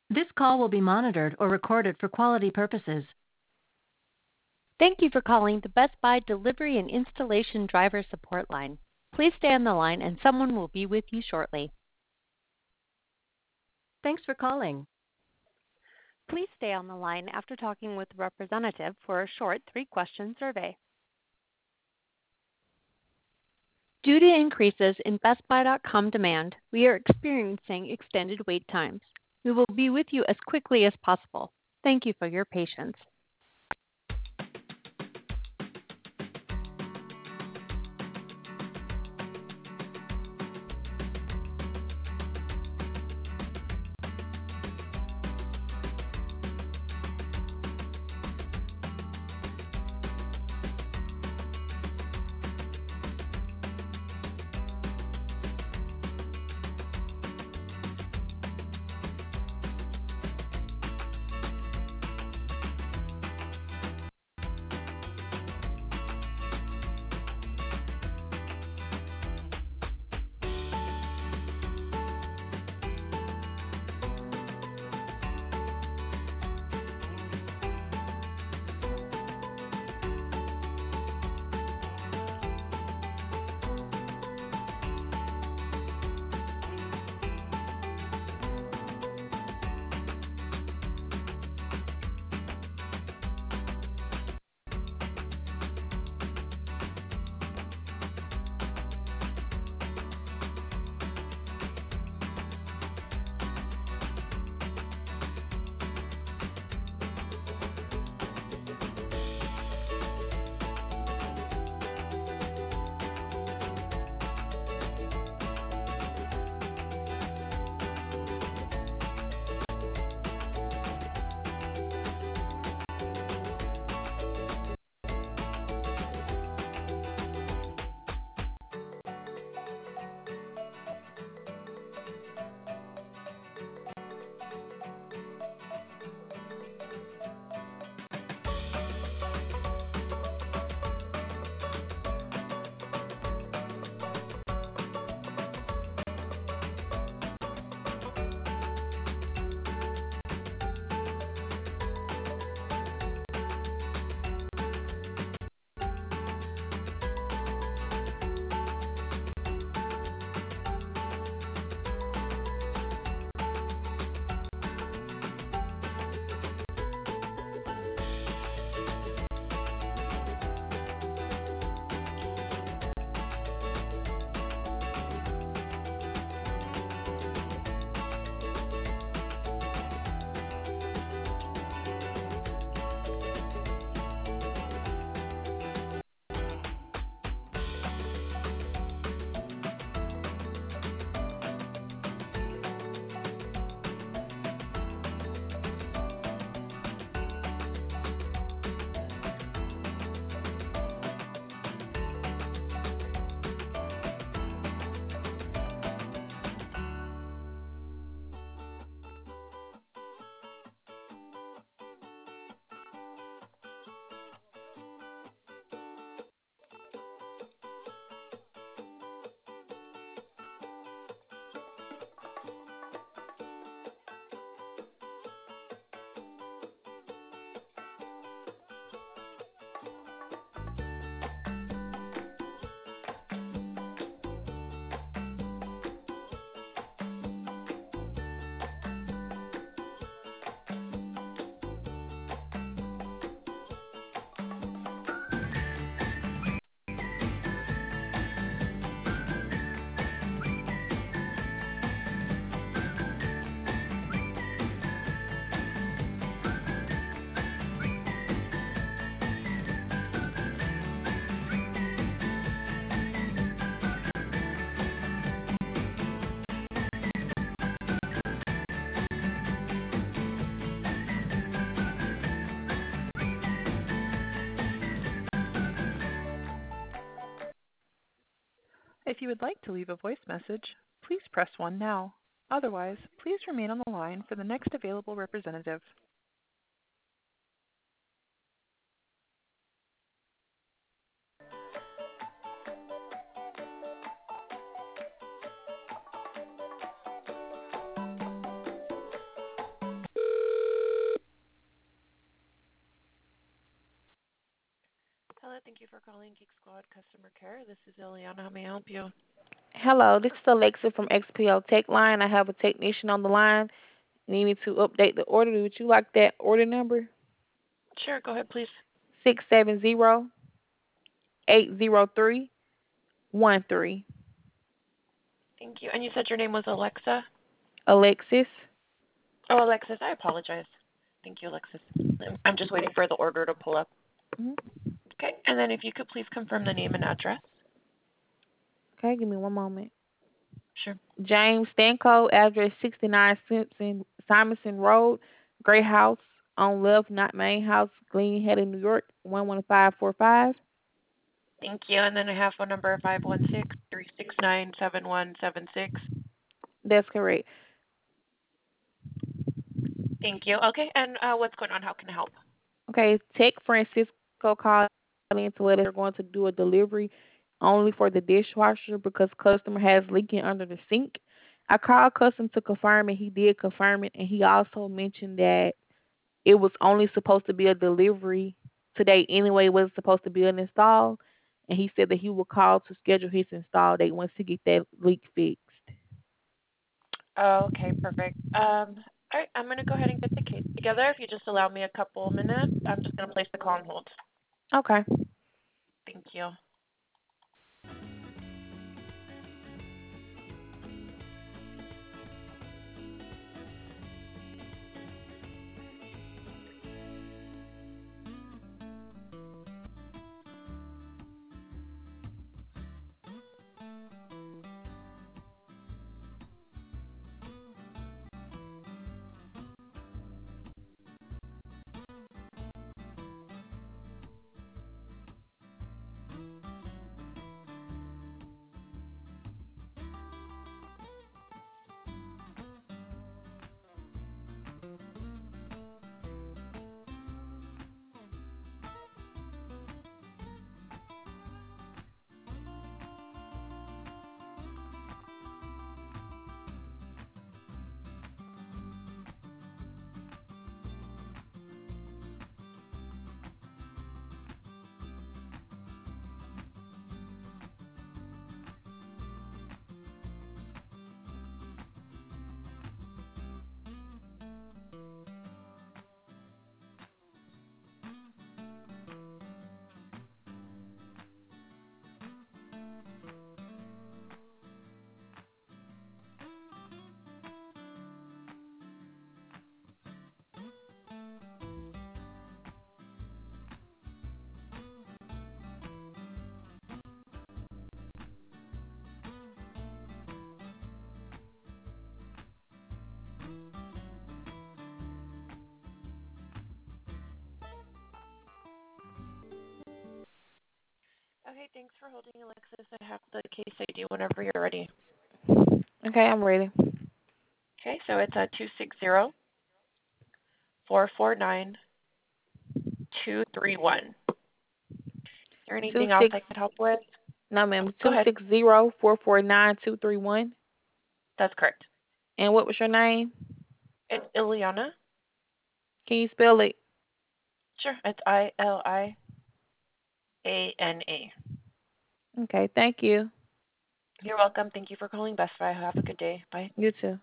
This call will be monitored or recorded for quality purposes. Thank you for calling the Best Buy Delivery and Installation Driver Support Line. Please stay on the line and someone will be with you shortly. Thanks for calling. Please stay on the line after talking with the representative for a short 3-question survey. Due to increases in BestBuy.com demand, we are experiencing extended wait times. We will be with you as quickly as possible. Thank you for your patience. If you would like to leave a voice message, please press 1 now. Otherwise, please remain on the line for the next available representative. Thank you for calling Geek Squad Customer Care. This is Ileana. How may I help you? Hello, this is Alexa from XPO Tech Line. I have a technician on the line needing to update the order. Would you like that order number? Sure, go ahead, please. 670-803-13. Thank you. And you said your name was Alexa? Alexis. Oh, Alexis, I apologize. Thank you, Alexis. I'm just waiting for the order to pull up. Mhm. Okay, and then if you could please confirm the name and address. Okay, give me one moment. Sure. James Stanco, address 69 Simonson Road, Gray House, on left, not main house, Glen Head in New York, 11545. Thank you. And then I have phone number 516-369-7176. That's correct. Thank you. Okay, and what's going on? How can I help? Okay, Tech Francisco called in to let us they're going to do a delivery only for the dishwasher because customer has leaking under the sink. I called custom to confirm and he did confirm it, and he also mentioned that it was only supposed to be a delivery today anyway. It wasn't supposed to be an install, and he said that he will call to schedule his install date once he get that leak fixed. Okay, perfect. All right, I'm going to go ahead and get the case together. If you just allow me a couple minutes, I'm just going to place the call on hold. Okay. Thank you. Okay, thanks for holding, Alexis. I have the case ID whenever you're ready. Okay, I'm ready. Okay, so it's a 260-449-231. Is there Two anything else six I could help with? no ma'am, Go two ahead. six zero 449-231. That's correct. And what was your name? It's Ileana. Can you spell it? Sure. It's Iliana. Okay, thank you. You're welcome. Thank you for calling Best Buy. Have a good day. Bye. You too.